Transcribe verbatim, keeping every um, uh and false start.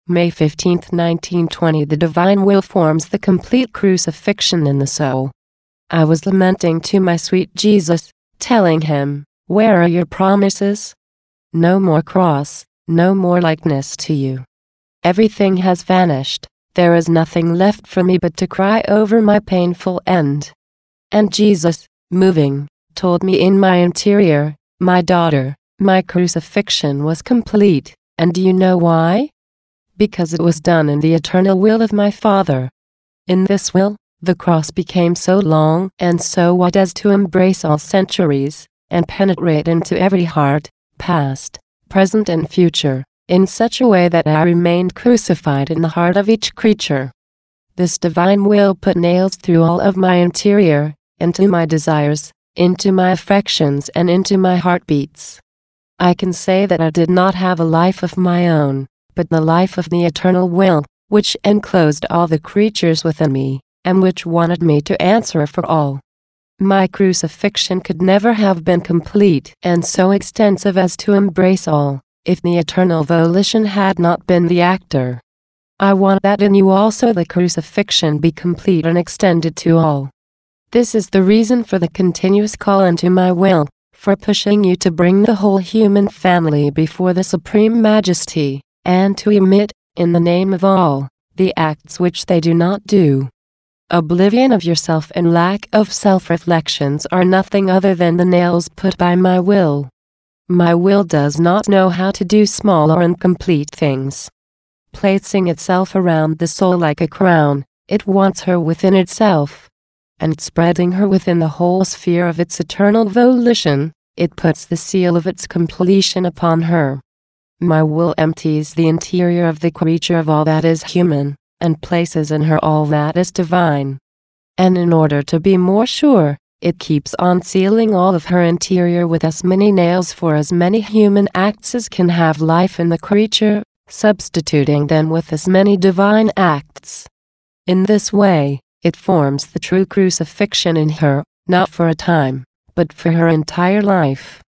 May fifteenth, nineteen twenty. The divine will forms the complete crucifixion in the soul. I was lamenting to my sweet Jesus, telling him, "Where are your promises? No more cross, no more likeness to you. Everything has vanished, there is nothing left for me but to cry over my painful end." And Jesus, moving, told me in my interior, "My daughter, my crucifixion was complete, and do you know why? Because it was done in the eternal will of my Father. In this will, the cross became so long and so wide as to embrace all centuries, and penetrate into every heart, past, present and future, in such a way that I remained crucified in the heart of each creature. This divine will put nails through all of my interior, into my desires, into my affections and into my heartbeats. I can say that I did not have a life of my own, but the life of the eternal will, which enclosed all the creatures within me, and which wanted me to answer for all. My crucifixion could never have been complete and so extensive as to embrace all, if the eternal volition had not been the actor. I want that in you also the crucifixion be complete and extended to all. This is the reason for the continuous call unto my will, for pushing you to bring the whole human family before the Supreme Majesty, and to emit, in the name of all, the acts which they do not do. Oblivion of yourself and lack of self-reflections are nothing other than the nails put by my will. My will does not know how to do small or incomplete things. Placing itself around the soul like a crown, it wants her within itself. And spreading her within the whole sphere of its eternal volition, it puts the seal of its completion upon her. My will empties the interior of the creature of all that is human, and places in her all that is divine. And in order to be more sure, it keeps on sealing all of her interior with as many nails for as many human acts as can have life in the creature, substituting them with as many divine acts. In this way, it forms the true crucifixion in her, not for a time, but for her entire life.